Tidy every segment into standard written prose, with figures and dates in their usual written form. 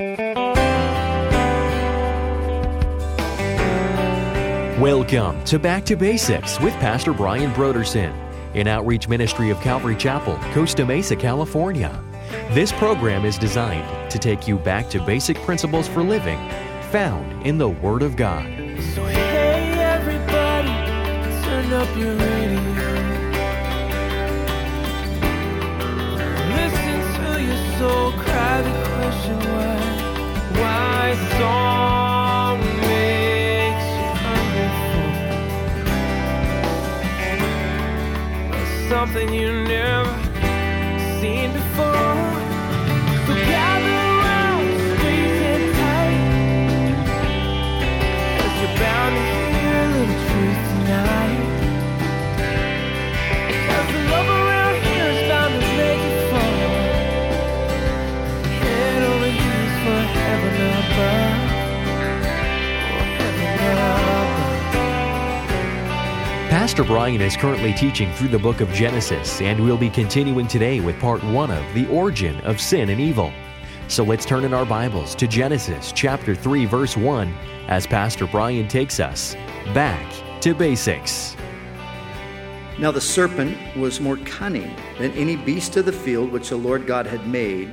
Welcome to Back to Basics with Pastor Brian Brodersen, an outreach ministry of Calvary Chapel, Costa Mesa, California. This program is designed to take you back to basic principles for living found in the Word of God. So hey everybody, turn up your radio. Listen to your soul cry the question why song makes you hungry for something you never seen before. So gather around, squeeze it tight, 'cause you're bound to hear a little truth tonight. 'Cause the love around here is bound to make you fall. Head over heels for heaven above. Oh, heaven above. Pastor Brian is currently teaching through the book of Genesis, and we'll be continuing today with part 1 of the origin of sin and evil. So let's turn in our Bibles to Genesis chapter 3, verse 1, as Pastor Brian takes us back to basics. Now the serpent was more cunning than any beast of the field which the Lord God had made.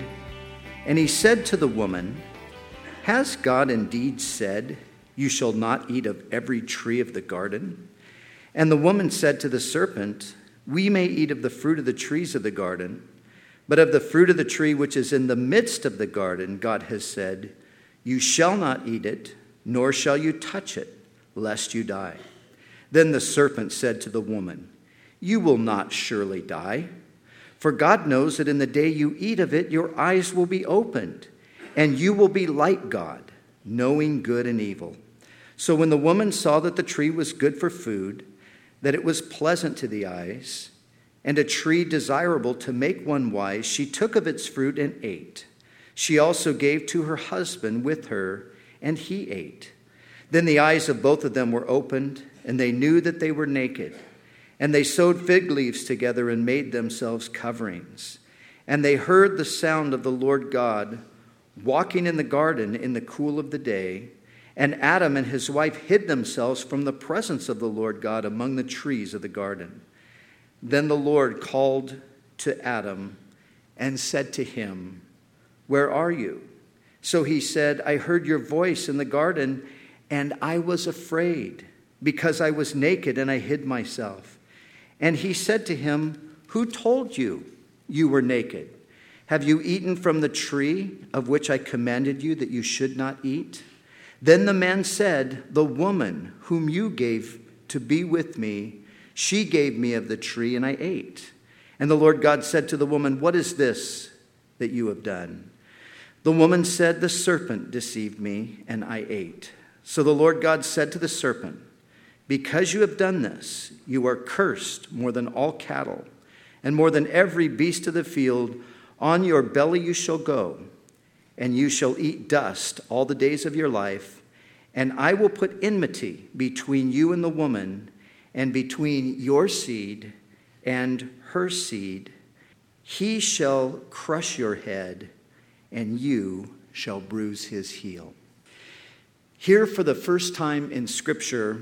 And he said to the woman, "Has God indeed said, 'You shall not eat of every tree of the garden'?" And the woman said to the serpent, "We may eat of the fruit of the trees of the garden, but of the fruit of the tree which is in the midst of the garden, God has said, 'You shall not eat it, nor shall you touch it, lest you die.' Then the serpent said to the woman, 'You will not surely die, for God knows that in the day you eat of it, your eyes will be opened, and you will be like God, knowing good and evil.' So when the woman saw that the tree was good for food, that it was pleasant to the eyes, and a tree desirable to make one wise, she took of its fruit and ate. She also gave to her husband with her, and he ate. Then the eyes of both of them were opened, and they knew that they were naked. And they sewed fig leaves together and made themselves coverings. And they heard the sound of the Lord God walking in the garden in the cool of the day. And Adam and his wife hid themselves from the presence of the Lord God among the trees of the garden. Then the Lord called to Adam and said to him, 'Where are you?' So he said, 'I heard your voice in the garden, and I was afraid, because I was naked and I hid myself.' And he said to him, 'Who told you you were naked? Have you eaten from the tree of which I commanded you that you should not eat?' Then the man said, 'The woman whom you gave to be with me, she gave me of the tree, and I ate.' And the Lord God said to the woman, 'What is this that you have done?' The woman said, 'The serpent deceived me, and I ate.' So the Lord God said to the serpent, 'Because you have done this, you are cursed more than all cattle, and more than every beast of the field. On your belly you shall go, and you shall eat dust all the days of your life. And I will put enmity between you and the woman, and between your seed and her seed. He shall crush your head, and you shall bruise his heel.'" Here, for the first time in Scripture,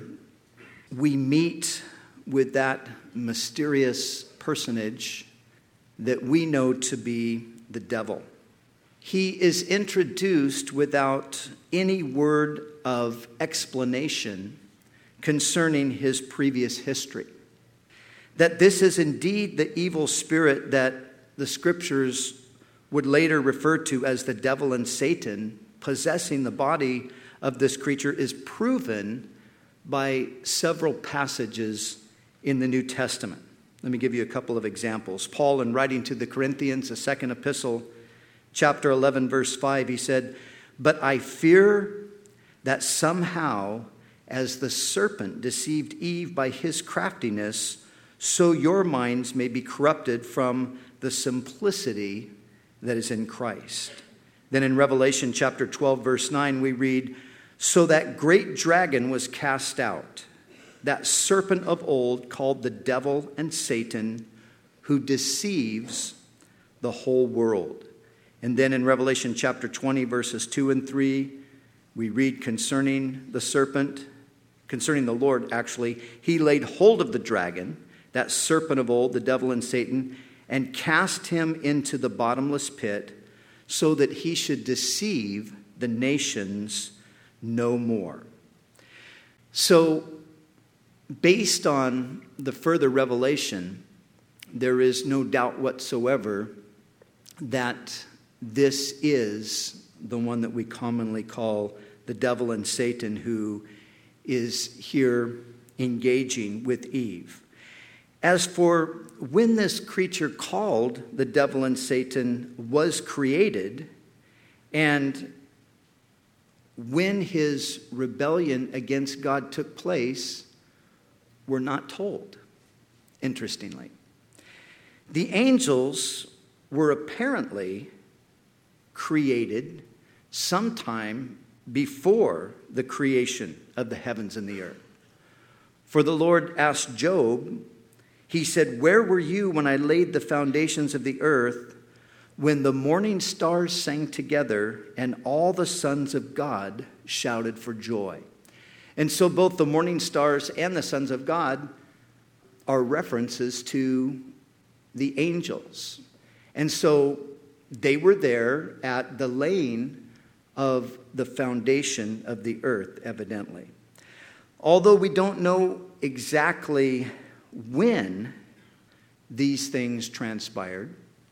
we meet with that mysterious personage that we know to be the devil. He is introduced without any word of explanation concerning his previous history. That this is indeed the evil spirit that the Scriptures would later refer to as the devil and Satan possessing the body of this creature is proven by several passages in the New Testament. Let me give you a couple of examples. Paul, in writing to the Corinthians, the second epistle, chapter 11, verse 5, he said, "But I fear that somehow, as the serpent deceived Eve by his craftiness, so your minds may be corrupted from the simplicity that is in Christ." Then in Revelation chapter 12, verse 9, we read, "So that great dragon was cast out, that serpent of old called the devil and Satan, who deceives the whole world." And then in Revelation chapter 20, verses 2 and 3, we read concerning the serpent, concerning the Lord actually, he laid hold of the dragon, that serpent of old, the devil and Satan, and cast him into the bottomless pit so that he should deceive the nations no more. So, based on the further revelation, there is no doubt whatsoever that this is the one that we commonly call the devil and Satan, who is here engaging with Eve. As for when this creature called the devil and Satan was created, and when his rebellion against God took place, we're not told, interestingly. The angels were apparently created sometime before the creation of the heavens and the earth. For the Lord asked Job, he said, "Where were you when I laid the foundations of the earth, when the morning stars sang together and all the sons of God shouted for joy?" And so both the morning stars and the sons of God are references to the angels. And so they were there at the laying of the foundation of the earth, evidently. Although we don't know exactly when these things transpired,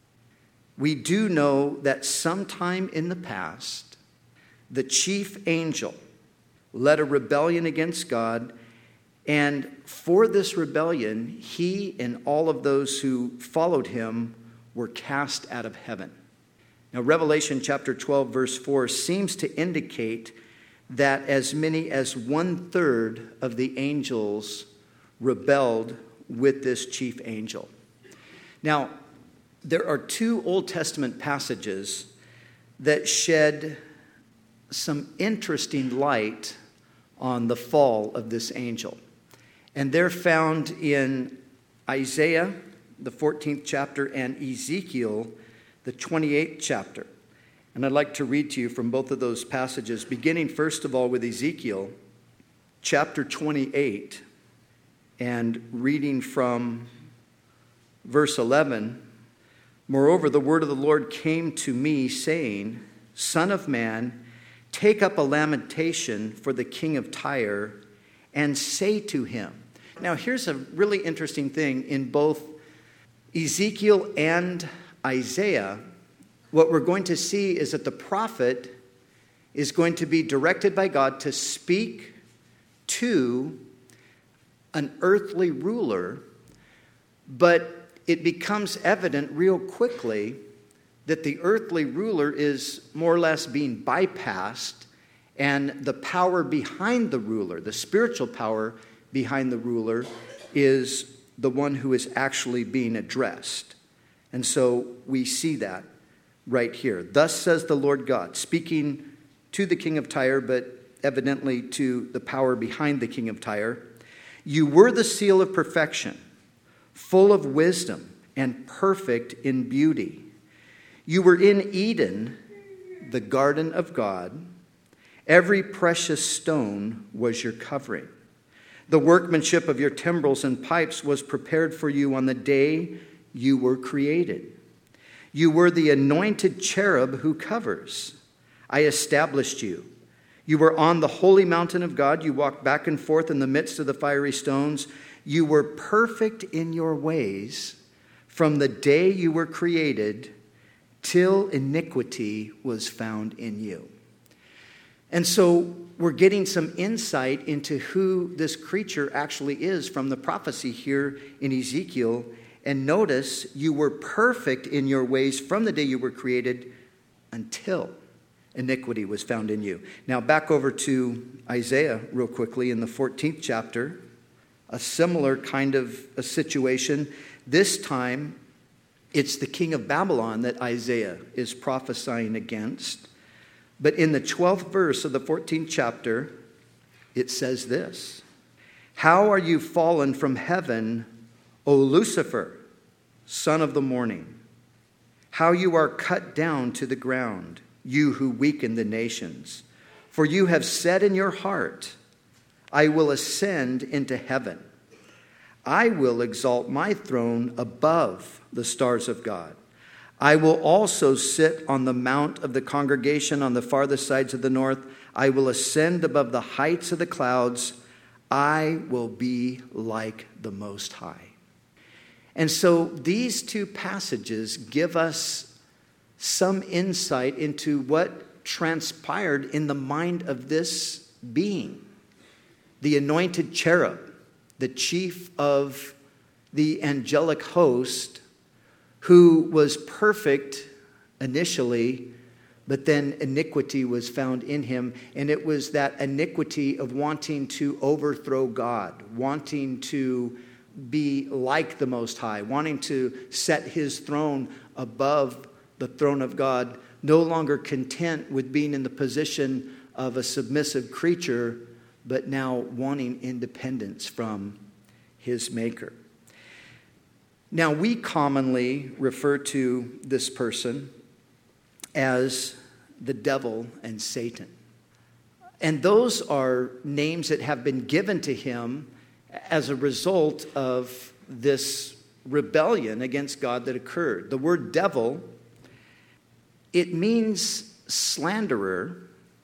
we do know that sometime in the past, the chief angel led a rebellion against God, and for this rebellion, he and all of those who followed him were cast out of heaven. Now, Revelation chapter 12, verse 4 seems to indicate that as many as 1/3 of the angels rebelled with this chief angel. Now, there are 2 Old Testament passages that shed some interesting light on the fall of this angel. And they're found in Isaiah, the 14th chapter, and Ezekiel, the 28th chapter. And I'd like to read to you from both of those passages, beginning first of all with Ezekiel, chapter 28, and reading from verse 11. "Moreover, the word of the Lord came to me, saying, Son of man, take up a lamentation for the king of Tyre, and say to him." Now, here's a really interesting thing in both Ezekiel and Isaiah. What we're going to see is that the prophet is going to be directed by God to speak to an earthly ruler, but it becomes evident real quickly that the earthly ruler is more or less being bypassed, and the power behind the ruler, the spiritual power behind the ruler, is the one who is actually being addressed. And so we see that right here. "Thus says the Lord God," speaking to the king of Tyre, but evidently to the power behind the king of Tyre, "You were the seal of perfection, full of wisdom and perfect in beauty. You were in Eden, the garden of God. Every precious stone was your covering. The workmanship of your timbrels and pipes was prepared for you on the day you were created. You were the anointed cherub who covers. I established you. You were on the holy mountain of God. You walked back and forth in the midst of the fiery stones. You were perfect in your ways from the day you were created till iniquity was found in you." And so we're getting some insight into who this creature actually is from the prophecy here in Ezekiel. And notice, you were perfect in your ways from the day you were created until iniquity was found in you. Now back over to Isaiah real quickly in the 14th chapter. A similar kind of a situation. This time, it's the king of Babylon that Isaiah is prophesying against. But in the 12th verse of the 14th chapter, it says this: "How are you fallen from heaven, O Lucifer, son of the morning? how you are cut down to the ground, you who weaken the nations. For you have said in your heart, I will ascend into heaven. I will exalt my throne above the stars of God. I will also sit on the mount of the congregation on the farthest sides of the north. I will ascend above the heights of the clouds. I will be like the Most High. And so these two passages give us some insight into what transpired in the mind of this being, the anointed cherub, the chief of the angelic host, who was perfect initially, but then iniquity was found in him. And it was that iniquity of wanting to overthrow God, wanting to be like the Most High, wanting to set his throne above the throne of God, no longer content with being in the position of a submissive creature, but now wanting independence from his maker. Now, we commonly refer to this person as the devil and Satan. And those are names that have been given to him as a result of this rebellion against God that occurred. The word devil, it means slanderer.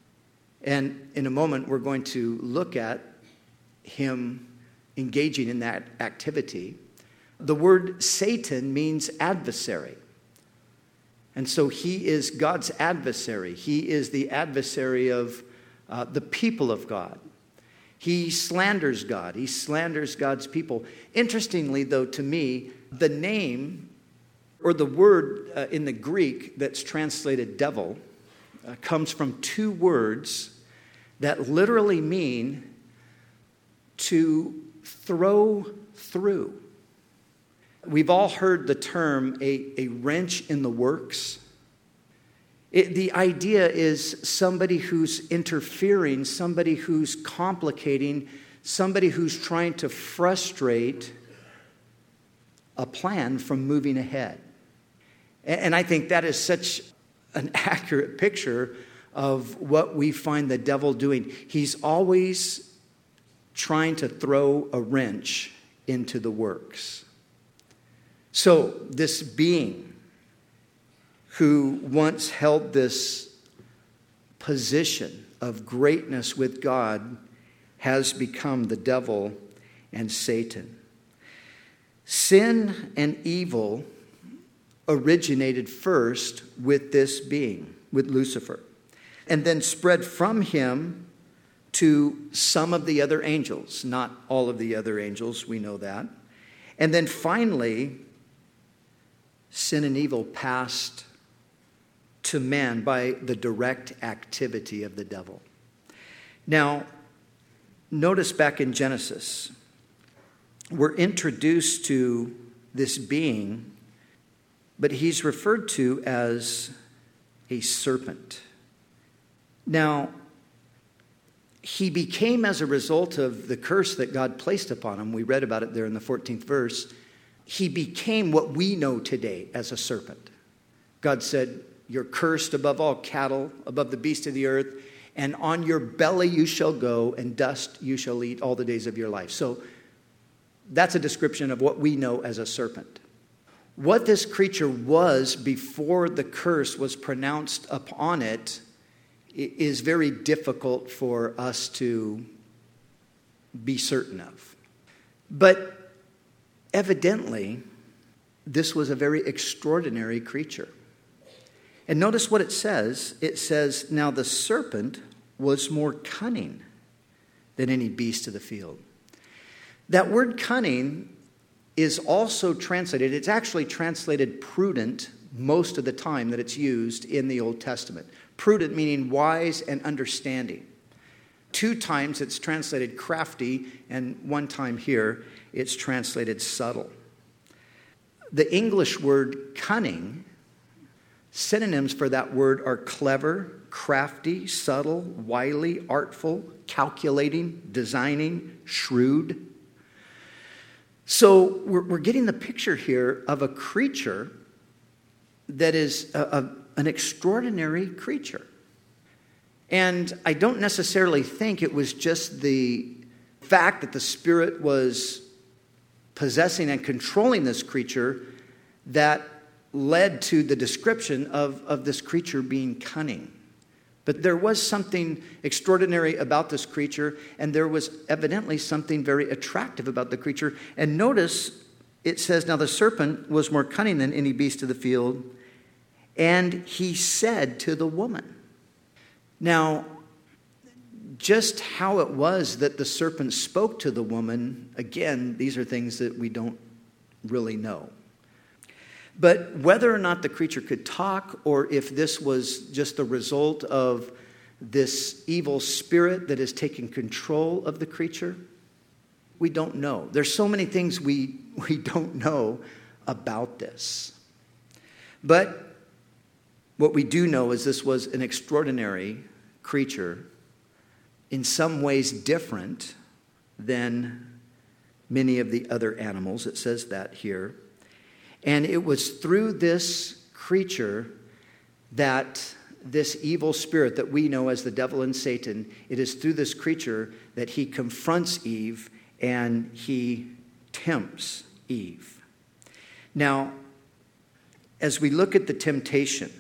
And in a moment, we're going to look at him engaging in that activity. The word Satan means adversary. And so he is God's adversary. He is the adversary of the people of God. He slanders God. He slanders God's people. Interestingly, though, to me, the name or the word in the Greek that's translated devil comes from two words that literally mean to throw through. We've all heard the term a wrench in the works. The idea is somebody who's interfering, somebody who's complicating, somebody who's trying to frustrate a plan from moving ahead. And I think that is such an accurate picture of what we find the devil doing. He's always trying to throw a wrench into the works. So this being who once held this position of greatness with God has become the devil and Satan. Sin and evil originated first with this being, with Lucifer, and then spread from him to some of the other angels, not all of the other angels, we know that. And then finally, sin and evil passed to man by the direct activity of the devil. Now, notice back in Genesis, we're introduced to this being, but he's referred to as a serpent. Now, he became, as a result of the curse that God placed upon him, we read about it there in the 14th verse, he became what we know today as a serpent. God said, "You're cursed above all cattle, above the beasts of the earth, and on your belly you shall go, and dust you shall eat all the days of your life." So that's a description of what we know as a serpent. What this creature was before the curse was pronounced upon it is very difficult for us to be certain of. But evidently, this was a very extraordinary creature. And notice what it says. It says, "Now the serpent was more cunning than any beast of the field." That word cunning is also translated, it's actually translated prudent most of the time that it's used in the Old Testament. Prudent meaning wise and understanding. 2 times it's translated crafty, and 1 time here it's translated subtle. The English word cunning, synonyms for that word are clever, crafty, subtle, wily, artful, calculating, designing, shrewd. So we're getting the picture here of a creature that is an extraordinary creature. And I don't necessarily think it was just the fact that the Spirit was possessing and controlling this creature that led to the description of this creature being cunning. But there was something extraordinary about this creature, and there was evidently something very attractive about the creature. And notice it says, now the serpent was more cunning than any beast of the field, and he said to the woman. Now, just how it was that the serpent spoke to the woman, again, these are things that we don't really know. But whether or not the creature could talk, or if this was just the result of this evil spirit that is taking control of the creature, we don't know. There's so many things we don't know about this. But what we do know is this was an extraordinary creature, in some ways different than many of the other animals. It says that here. And it was through this creature that this evil spirit that we know as the devil and Satan, it is through this creature that he confronts Eve and he tempts Eve. Now, as we look at the temptation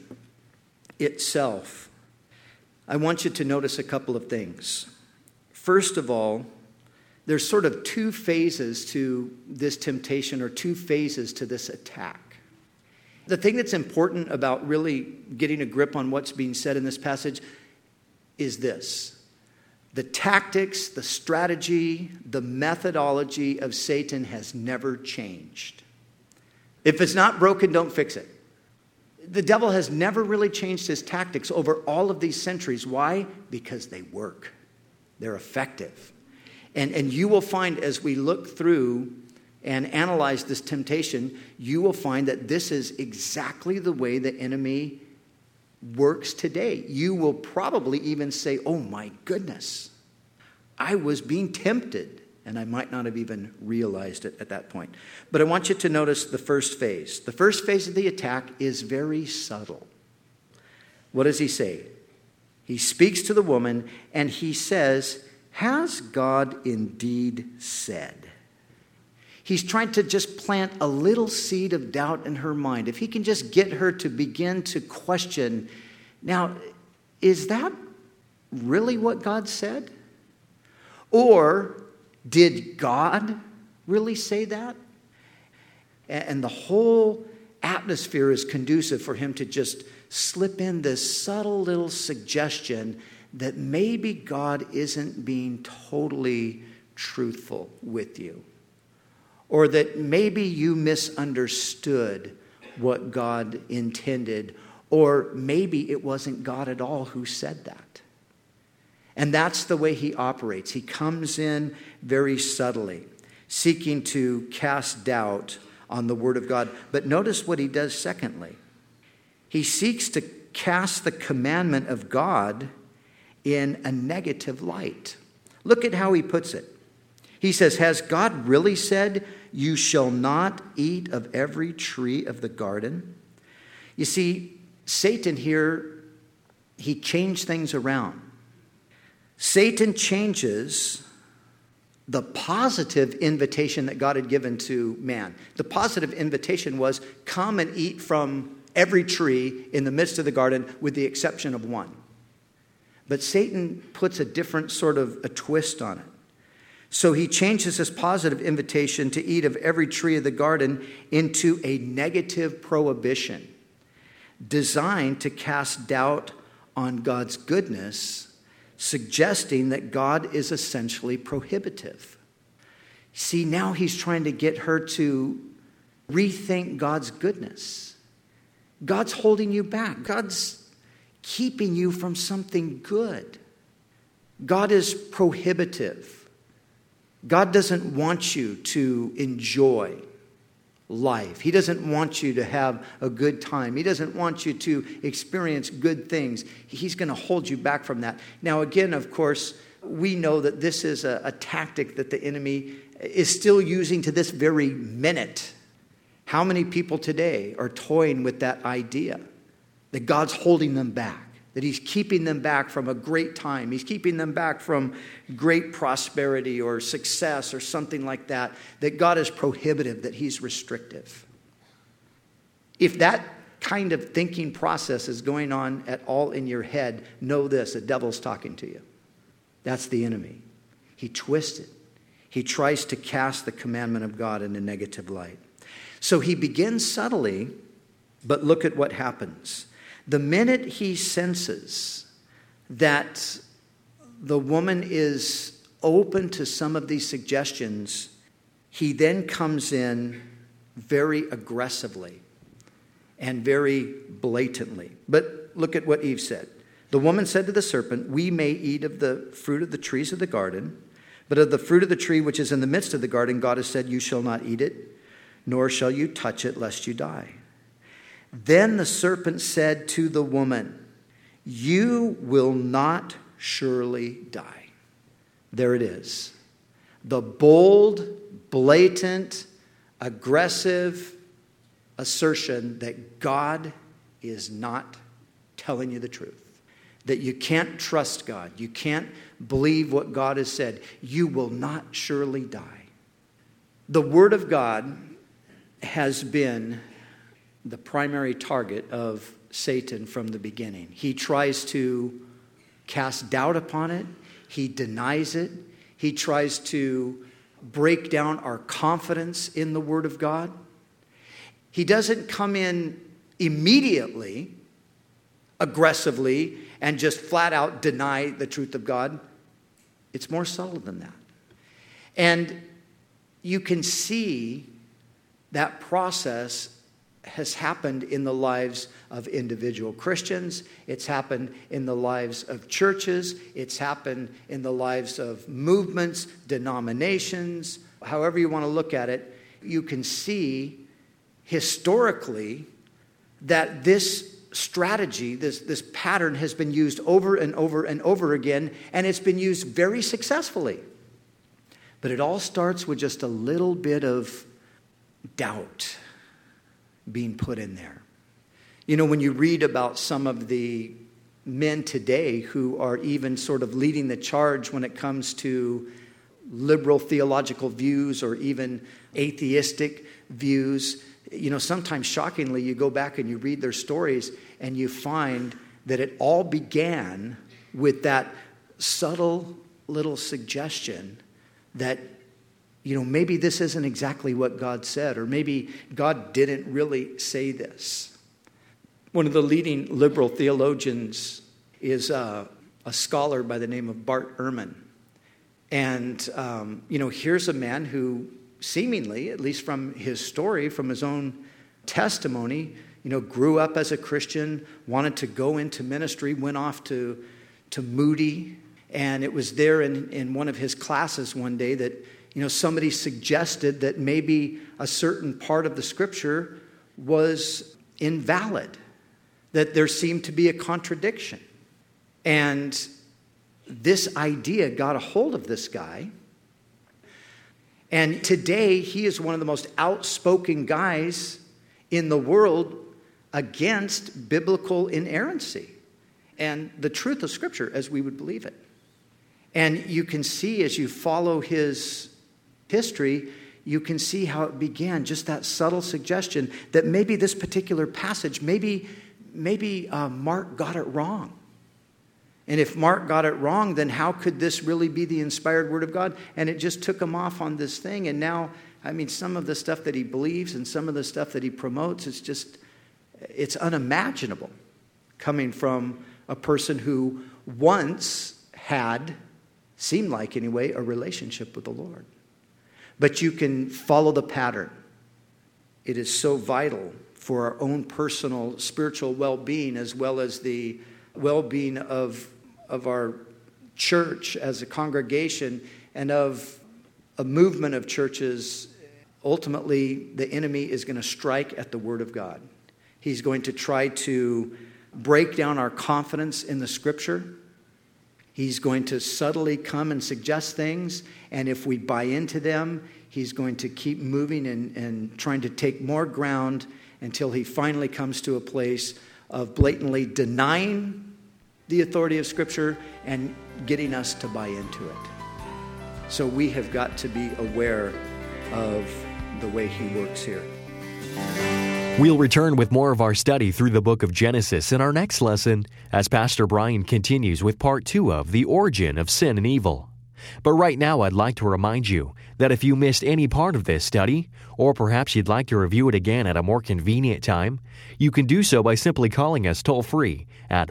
itself, I want you to notice a couple of things. First of all, there's sort of two phases to this temptation, or two phases to this attack. The thing that's important about really getting a grip on what's being said in this passage is this. The tactics, the strategy, the methodology of Satan has never changed. If it's not broken, don't fix it. The devil has never really changed his tactics over all of these centuries. Why? Because they work. They're effective. And you will find, as we look through and analyze this temptation, you will find that this is exactly the way the enemy works today. You will probably even say, oh my goodness, I was being tempted, and I might not have even realized it at that point. But I want you to notice the first phase. The first phase of the attack is very subtle. What does he say? He speaks to the woman, and he says, has God indeed said? He's trying to just plant a little seed of doubt in her mind. If he can just get her to begin to question, now, is that really what God said? Or did God really say that? And the whole atmosphere is conducive for him to just slip in this subtle little suggestion that maybe God isn't being totally truthful with you. Or that maybe you misunderstood what God intended. Or maybe it wasn't God at all who said that. And that's the way he operates. He comes in very subtly, seeking to cast doubt on the word of God. But notice what he does secondly. He seeks to cast the commandment of God in a negative light. Look at how he puts it. He says, has God really said, you shall not eat of every tree of the garden? You see, Satan here, he changed things around. Satan changes the positive invitation that God had given to man. The positive invitation was, come and eat from every tree in the midst of the garden with the exception of one. But Satan puts a different sort of a twist on it. So he changes this positive invitation to eat of every tree of the garden into a negative prohibition designed to cast doubt on God's goodness, suggesting that God is essentially prohibitive. See, now he's trying to get her to rethink God's goodness. God's holding you back. God's keeping you from something good. God is prohibitive. God doesn't want you to enjoy life. He doesn't want you to have a good time. He doesn't want you to experience good things. He's going to hold you back from that. Now, again, of course, we know that this is a tactic that the enemy is still using to this very minute. How many people today are toying with that idea that God's holding them back, that he's keeping them back from a great time, he's keeping them back from great prosperity or success or something like that, that God is prohibitive, that he's restrictive? If that kind of thinking process is going on at all in your head, know this: the devil's talking to you. That's the enemy. He twists it. He tries to cast the commandment of God in a negative light. So he begins subtly, but look at what happens. The minute he senses that the woman is open to some of these suggestions, he then comes in very aggressively and very blatantly. But look at what Eve said. The woman said to the serpent, "We may eat of the fruit of the trees of the garden, but of the fruit of the tree which is in the midst of the garden, God has said, you shall not eat it, nor shall you touch it, lest you die." Then the serpent said to the woman, "You will not surely die." There it is. The bold, blatant, aggressive assertion that God is not telling you the truth. That you can't trust God. You can't believe what God has said. You will not surely die. The Word of God has been the primary target of Satan from the beginning. He tries to cast doubt upon it. He denies it. He tries to break down our confidence in the Word of God. He doesn't come in immediately, aggressively, and just flat out deny the truth of God. It's more subtle than that. And you can see that process has happened in the lives of individual Christians. It's happened in the lives of churches. It's happened in the lives of movements, denominations. However you want to look at it, you can see historically that this strategy, this pattern has been used over and over and over again, and it's been used very successfully. But it all starts with just a little bit of doubt being put in there. You know, when you read about some of the men today who are even sort of leading the charge when it comes to liberal theological views or even atheistic views, you know, sometimes shockingly, you go back and you read their stories and you find that it all began with that subtle little suggestion that, you know, maybe this isn't exactly what God said, or maybe God didn't really say this. One of the leading liberal theologians is a scholar by the name of Bart Ehrman. And, you know, here's a man who seemingly, at least from his story, from his own testimony, you know, grew up as a Christian, wanted to go into ministry, went off to Moody. And it was there in one of his classes one day that, you know, somebody suggested that maybe a certain part of the scripture was invalid, that there seemed to be a contradiction. And this idea got a hold of this guy. And today, he is one of the most outspoken guys in the world against biblical inerrancy and the truth of Scripture as we would believe it. And you can see, as you follow his history, you can see how it began, just that subtle suggestion that maybe this particular passage, maybe Mark got it wrong. And if Mark got it wrong, then how could this really be the inspired word of God? And it just took him off on this thing. And now, I mean, some of the stuff that he believes and some of the stuff that he promotes, it's unimaginable coming from a person who once had, seemed like anyway, a relationship with the Lord. But you can follow the pattern. It is so vital for our own personal spiritual well-being, as well as the well-being of our church as a congregation and of a movement of churches. Ultimately, the enemy is going to strike at the Word of God. He's going to try to break down our confidence in the Scripture. He's going to subtly come and suggest things, and if we buy into them, he's going to keep moving and trying to take more ground until he finally comes to a place of blatantly denying the authority of Scripture and getting us to buy into it. So we have got to be aware of the way he works here. We'll return with more of our study through the book of Genesis in our next lesson as Pastor Brian continues with part 2 of The Origin of Sin and Evil. But right now, I'd like to remind you that if you missed any part of this study, or perhaps you'd like to review it again at a more convenient time, you can do so by simply calling us toll-free at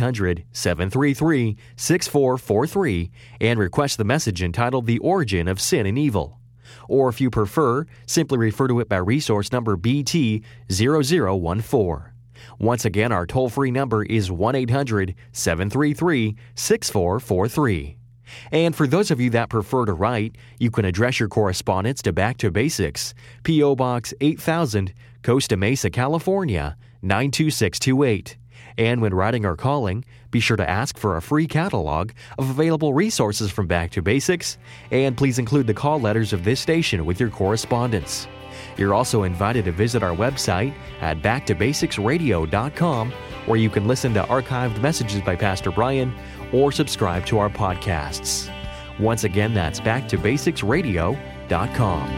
1-800-733-6443 and request the message entitled The Origin of Sin and Evil. Or if you prefer, simply refer to it by resource number BT0014. Once again, our toll-free number is 1-800-733-6443. And for those of you that prefer to write, you can address your correspondence to Back to Basics, P.O. Box 8000, Costa Mesa, California, 92628. And when writing or calling, be sure to ask for a free catalog of available resources from Back to Basics, and please include the call letters of this station with your correspondence. You're also invited to visit our website at backtobasicsradio.com, where you can listen to archived messages by Pastor Brian or subscribe to our podcasts. Once again, that's backtobasicsradio.com.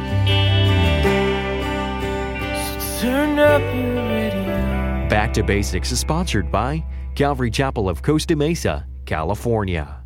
So turn up your radio. Back to Basics is sponsored by Calvary Chapel of Costa Mesa, California.